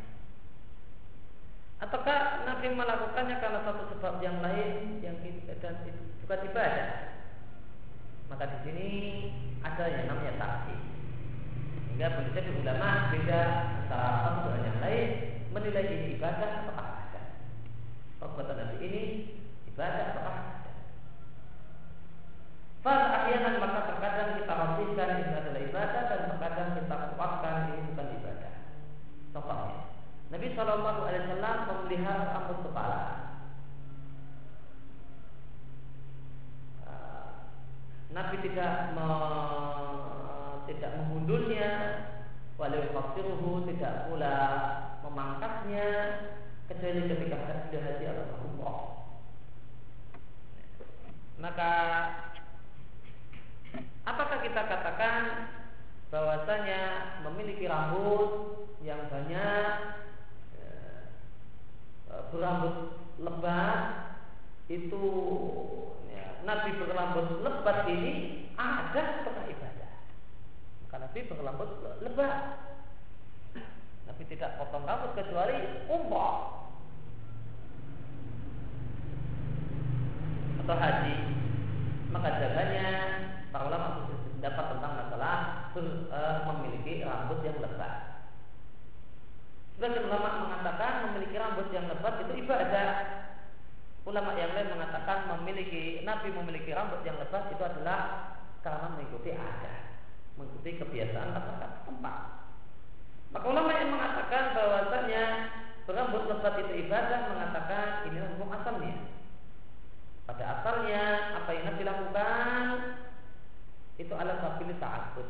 Ataukah Nabi melakukannya karena satu sebab yang lain yang dan itu bukan ibadah. Maka di sini ada yang namanya taksih. Hingga boleh jadi ulama beda antara satu dengan yang lain menilai ini ibadah atau adat. Perbuatan Nabi ini ibadah atau adat. Fal ahyanan maka terkadang kita rafikan ini adalah ibadah dan terkadang kita kuatkan ini bukan ibadah. Contohnya, Nabi Shallallahu Alaihi Wasallam memelihara rambut kepala. Nabi tidak me, tidak memundurnya, walau faksiruhu tidak pula memangkasnya kecuali ketika haji haji atau umroh. Maka apakah kita katakan bahwasanya memiliki rambut yang banyak, berambut lebat itu ya, Nabi berambut lebat ini ada atau ibadah? Maka Nabi berambut lebat. Nabi tidak potong rambut kecuali umrah atau haji. Maka jaganya para ulama dapat tentang masalah ber, e, memiliki rambut yang lebat. Sebagian ulama mengatakan memiliki rambut yang lebat itu ibadah. Ulama yang lain mengatakan memiliki Nabi memiliki rambut yang lebat itu adalah karena mengikuti adat, mengikuti kebiasaan masyarakat setempat. Maka ulama yang mengatakan bahwasanya berambut lebat itu ibadah mengatakan ini hukum asalnya. Pada asalnya apa yang Nabi lakukan itu ala sabil ta'abbud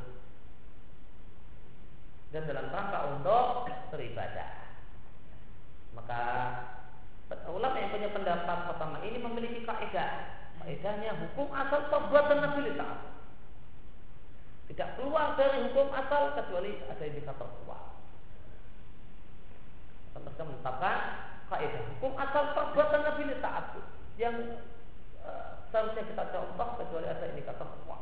dan dalam rangka untuk beribadah. Maka ulama yang punya pendapat pertama ini memiliki kaidah. Kaidahnya hukum asal perbuatan Nabi ta'abbud. Tidak keluar dari hukum asal kecuali ada indikator kuat. Mereka menetapkan kaidah hukum asal perbuatan Nabi ta'abbud yang uh, seharusnya kita contoh kecuali ada indikator kuat.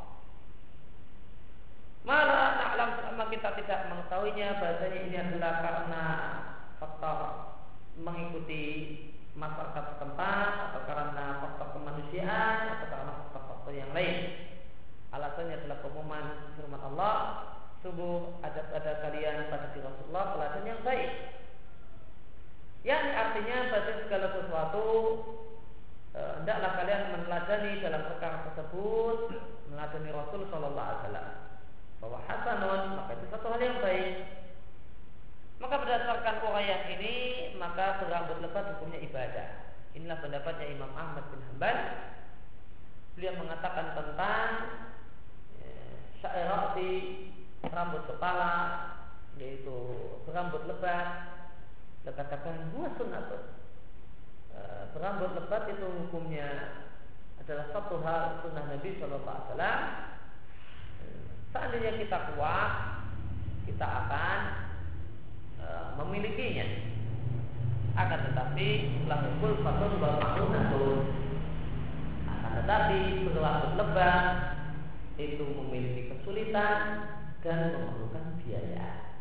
Malah na'lam selama kita tidak mengetahuinya bahasanya ini adalah karena faktor mengikuti masyarakat setempat atau karena faktor kemanusiaan atau karena faktor-faktor yang lain. Alasannya adalah pengumuman firman Allah, sungguh ada pada kalian pada diri Rasulullah teladan yang baik. Yang artinya pada segala sesuatu eh, hendaklah kalian meneladani dalam perkara tersebut, meneladani Rasul Sallallahu Alaihi Wasallam. Bahwa hasanun maka itu satu hal yang baik. Maka berdasarkan uraian ini maka berambut lebat hukumnya ibadah. Inilah pendapatnya Imam Ahmad bin Hanbal. Beliau mengatakan tentang sya'irati rambut kepala, yaitu berambut lebat. Dia katakan dua sunnatun. Berambut lebat itu hukumnya adalah satu hal sunnah Nabi Sallallahu Alaihi Wasallam. Seandainya kita kuat, kita akan e, memilikinya. Akan tetapi lahul fatun wal ma'unatun. Akan tetapi berambut lebat itu memiliki kesulitan dan memerlukan biaya.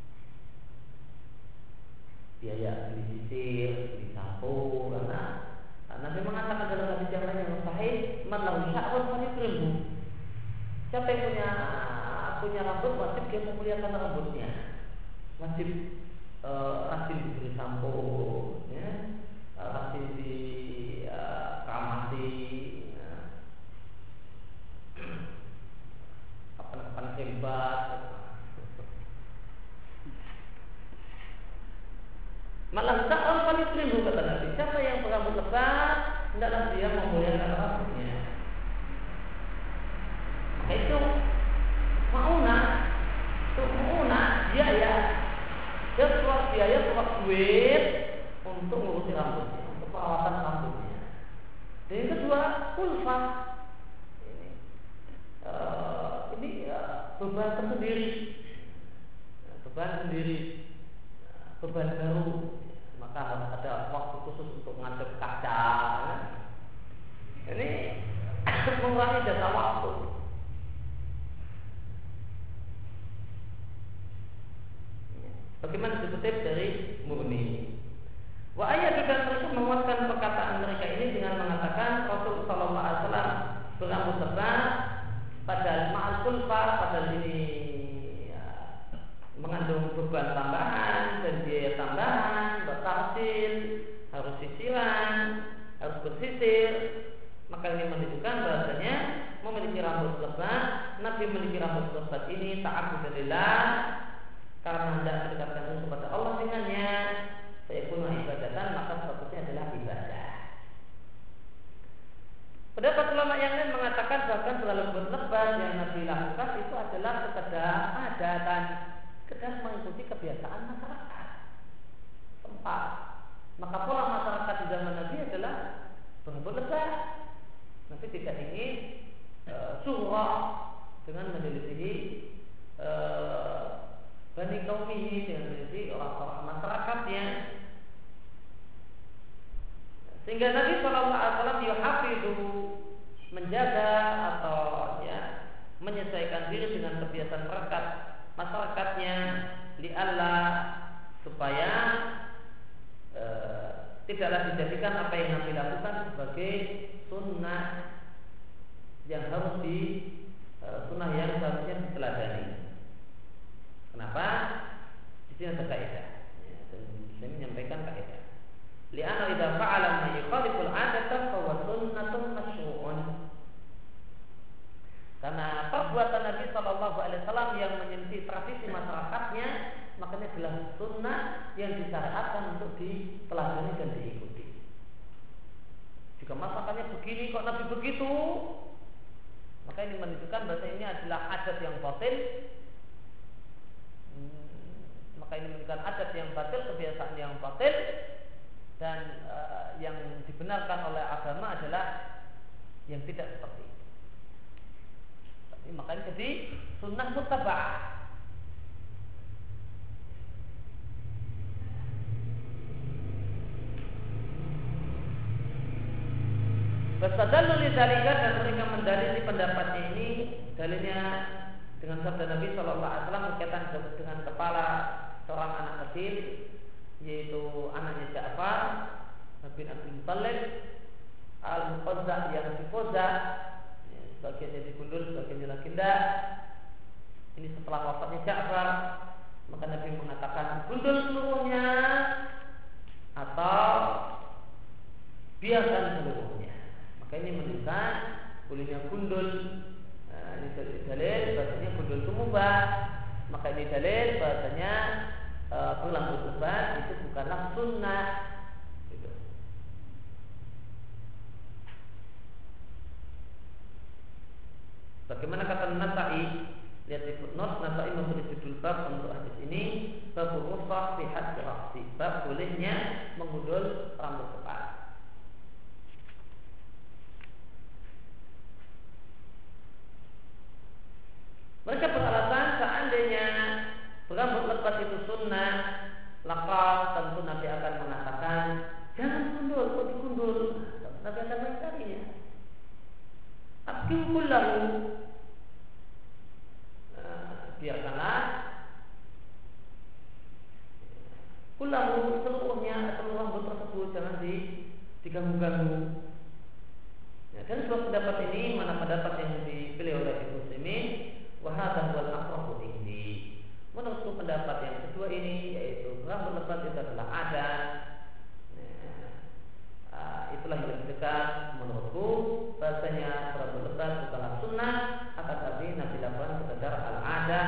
Biaya beli sisir, beli sampo, karena Nabi mengatakan dalam hadis yang lain yang sahih, man lahu sya'run falyukrimhu. Siapa yang punya punya rambut wajib dia memuliakan rambutnya, wajib e, rajin diberi sampo, ya, rajin di e, keramati, ya. Apa hebat. Malah sa'al falislimu kata Nabi, siapa yang berambut lebat hendaklah dia memuliakan rambutnya. Maka itu mauna, itu mauna biaya, dia keluar biaya keluar duit untuk ngurusi rambutnya, untuk perawatan rambutnya. Dan yang kedua kulfah, ini uh, ini uh, beban tersendiri, beban sendiri, beban baru. Maka harus ada waktu khusus untuk ngadep kaca. Ya. Ini mengurangi jasa waktu. Bagaimana dikutip dari Murni. Wa ayat dan mereka menguatkan perkataan mereka ini dengan mengatakan Rasul Sallallahu Alaihi Wasallam berambut lebat, padahal ma'al kulfa, padahal ini ya, mengandung beban tambahan dan biaya tambahan, bertarsil, harus sisiran, harus bersisir. Maka ini menunjukkan bahasanya memiliki rambut lebat, Nabi memiliki rambut lebat ini ta'abbudillah karena hendak mendekatkan diri kepada Allah dengannya. Saya pun ibadatan, maka statusnya adalah ibadah. Pendapat ulama yang lain mengatakan bahkan berambut lebat yang Nabi lakukan itu adalah sekedar adatan, sekedar mengikuti kebiasaan masyarakat tempat. Maka pola masyarakat di zaman Nabi adalah berambut lebat. Nabi tidak ingin e, surah dengan menyelisihi e, Bani Qaumihi, dengan menyelisihi orang-orang masyarakatnya. Sehingga Nabi Shallallahu Alaihi Wasallam yuhafidhu, menjaga atau ya menyesuaikan diri dengan kebiasaan masyarakat masyarakatnya, li'alla supaya e, tidaklah dijadikan apa yang Nabi lakukan sebagai sunnah yang harus di e, sunnah yang seharusnya diteladani. Kenapa? Di sini ada kaidah. Ya, saya menyampaikan kaidah. Li'anna idza fa'ala ma yukhaliful 'adata fa huwa sunnatun masyru'un. Karena perbuatan Nabi Shallallahu Alaihi Wasallam yang menyelisih tradisi masyarakatnya, makanya adalah sunnah yang disyariatkan untuk diteladani dan diikuti. Jika masyarakatnya begini kok Nabi begitu, maka ini menunjukkan bahwa ini adalah adat yang batil. Hmm, maka ini menunjukkan adat yang batil, kebiasaan yang batil. Dan uh, yang dibenarkan oleh agama adalah yang tidak seperti itu. Tapi makanya jadi sunnah muttaba'ah. Bastadallu lidzalika, dan mereka mendalili pendapatnya ini, dalilnya dengan sabda Nabi Shallallahu Alaihi Wasallam berkaitan dengan kepala seorang anak kecil, yaitu anaknya Ja'far bin Abdul Muttalib al-Muqazza, yang diqazza, ya, sebagiannya digundul, sebagiannya legenda. Ini setelah wafatnya Ja'far, maka Nabi mengatakan gundul seluruhnya atau biarkan seluruhnya. Maka ini menunjukkan bolehnya gundul. Nah, ini dalil bahasanya gundul itu mubah. Maka ini dalil bahasanya e, berambut lebat itu bukanlah sunnah. Gitu. Bagaimana kata Nasa'i? Lihat di footnote, Nasa'i memberi judul bab untuk hadis ini, bab rufah fi haddi ra'si, bab bolehnya menggundul rambut kepala. Mereka beralasan seandainya berambut lebat itu sunnah, laka tentu Nabi akan mengatakan jangan gundul, kok digundul. Nabi akan mengingkarinya. Abkiul lahu, nah, biarkanlah kullahu seluruhnya, seluruh rambut tersebut jangan di, diganggu-ganggu. Ya, dan dua pendapat ini, mana pendapat yang dipilih oleh Ibnu Utsaimin, wahada wal aqrabu indi. Menurutku pendapat yang kedua ini, yaitu rambut lebat itu adalah adat. Nah, uh, itulah yang lebih dekat menurutku. Bahasanya rambut lebat bukanlah sunnah, akan tapi Nabi lakukan sekedar al-adat.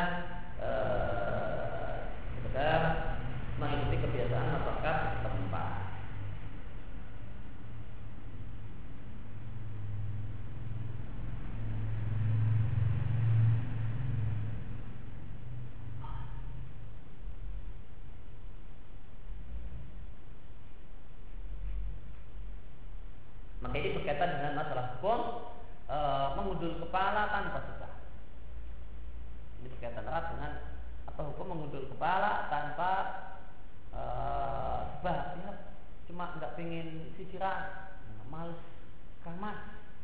maka ini berkaitan dengan masalah hukum e, mengundul kepala tanpa sebab. Ini berkaitan erat dengan apa hukum mengundul kepala tanpa e, sebab. Ya, cuma nggak pengin sisiran, males keramas,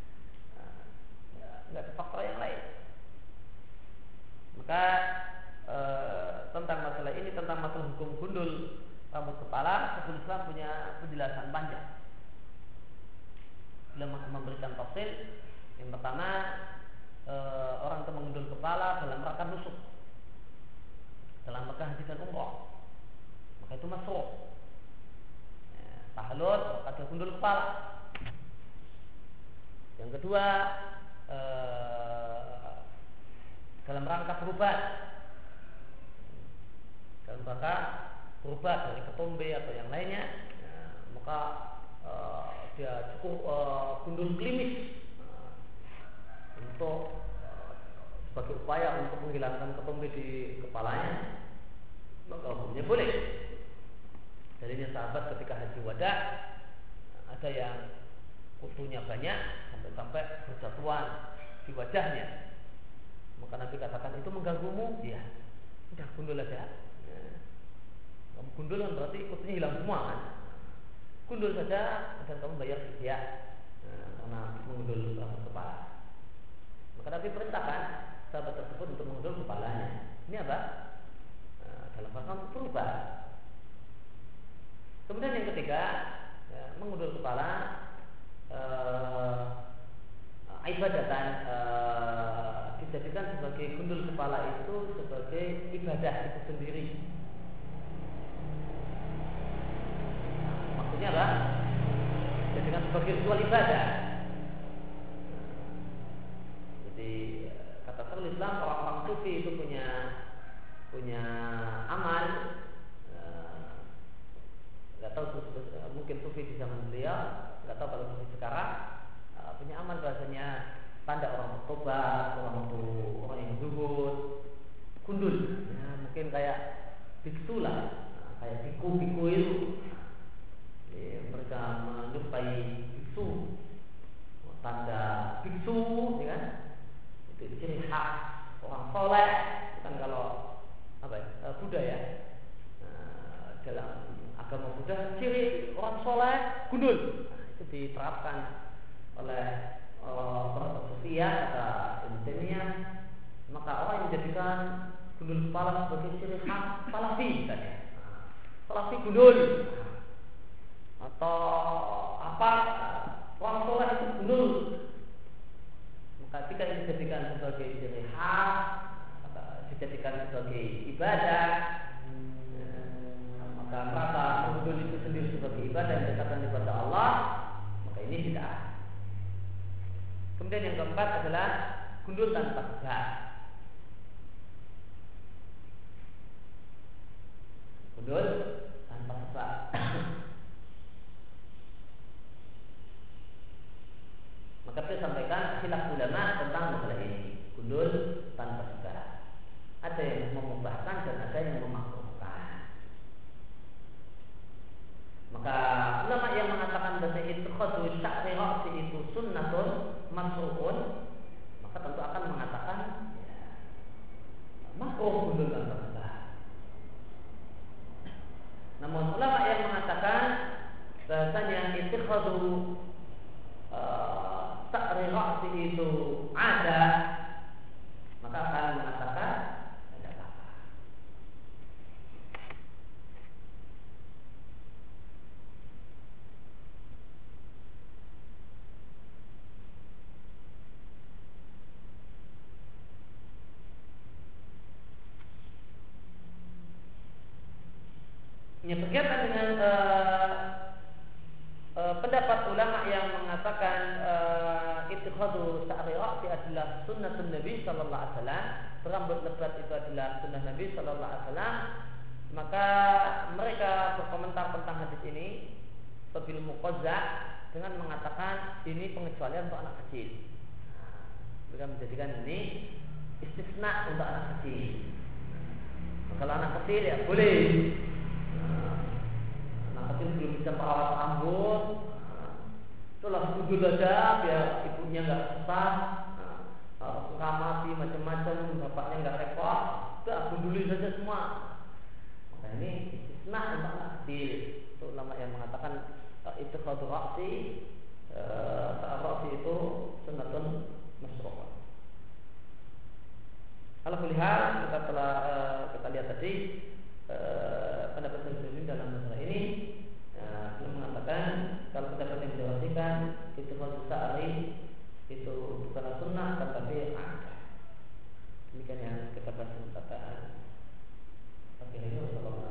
nggak ada faktor yang lain. Maka e, tentang masalah ini, tentang masalah hukum gundul rambut kepala, Syekhul Islam punya penjelasan panjang. Beliau memberikan tafsir. Yang pertama, e, orang itu mengundul kepala dalam rangka nusuk, dalam rangka haji dan umrah, maka itu masuk. Ya, tahallul, maka dia gundul kepala. Yang kedua, e, dalam rangka berobat, dalam rangka berobat dari ketombe atau yang lainnya, ya, maka e, dia cukup e, gundul klimis e, untuk e, sebagai upaya untuk menghilangkan ketombe di kepalanya, maka hukumnya boleh. Dalilnya sahabat ketika haji wada, ada yang kutunya banyak sampai-sampai berjatuhan di wajahnya, maka Nabi katakan, itu mengganggumu? Ya, udah gundul aja. Ya. Kamu gundul kan berarti kutunya hilang semua kan? Gundul saja dan kamu bayar fidyah nah, karena menggundul rambut kepala. Maka Nabi perintahkan sahabat tersebut untuk menggundul kepalanya. Ini apa? Nah, dalam rangka berubah. Kemudian yang ketiga, ya, menggundul kepala uh, ibadatan, uh, dijadikan sebagai gundul kepala itu sebagai ibadah itu sendiri. Maksudnya apa? Dijadikan sebagai ritual ibadah. Jadi kata Syekhul Islam, orang-orang sufi itu punya punya amal. Nggak tahu mungkin sufi di zaman beliau, nggak tahu kalau sufi sekarang punya amal bahasanya tanda orang bertobat, orang itu orang yang zuhud, gundul. Ya, mungkin kayak biksu lah, kayak biku-biku itu. Ya, mereka menyerupai biksu, tanda biksu, ya kan? Itu ciri khas orang soleh, bukan kalau apa ya, Buddha ya. Nah, dalam agama Buddha ciri orang soleh gundul. Nah, itu diterapkan oleh para sufia kata Ibnu Taimiyah. Maka orang yang menjadikan gundul kepala sebagai ciri khas salafi misalnya, salafi gundul, atau apa orang soleh itu gundul, maka jika ini dijadikan sebagai ciri khas, dijadikan sebagai ibadah, maka merasa gundul itu sendiri sebagai ibadah yang dekatkan kepada Allah, maka ini tidak. Kemudian yang keempat adalah gundul tanpa sebab. Gundul tanpa sebab. Maka saya sampaikan khilaf ulama tentang masalah ini. Gundul tanpa sebab. Ada yang memubahkan dan ada yang memakruhkan. Maka ulama yang mengatakan bahwa ittikhadhu sya'ri ra'si itu sunnatun masru'un, maka tentu akan mengatakan ya, makruh gundul tanpa sebab. Namun ulama yang mengatakan bahasanya ittikhadhu uh, sya'ri ra'si itu ada, maka akan mengatakan tidak apa-apa. Yang berkaitan dengan uh, uh, pendapat ulama yang mengatakan uh, ittikhadhu sya'ri ra'si adalah sunnatun Nabi sallallahu alaihi wasallam, berambut lebat itu adalah sunnah Nabi sallallahu alaihi wasallam, maka mereka berkomentar tentang hadis ini bil muqazzah dengan mengatakan ini pengecualian untuk anak kecil. Nah, mereka menjadikan ini istisna untuk anak kecil. Nah, kalau anak kecil ya boleh. Nah, anak kecil belum bisa perawat rambut, nah, itu setelah duduk saja biar ibunya nggak susah, harus ngamati macam-macam, bapaknya nggak repot, udah gunduli saja semua. Maka ini istisna untuk adil. Itu ulama yang mengatakan itu khadu raksi, raksi itu sunnatun masyru'ah. Kalau melihat kita telah kita lihat tadi pendapat Syafi'i dalam masalah ini, beliau mengatakan kalau pendapat yang diwasikan itu khadu sa'ri itu bukanlah sunnah tetapi ada. Demikian yang kita bahas tentang akhirnya.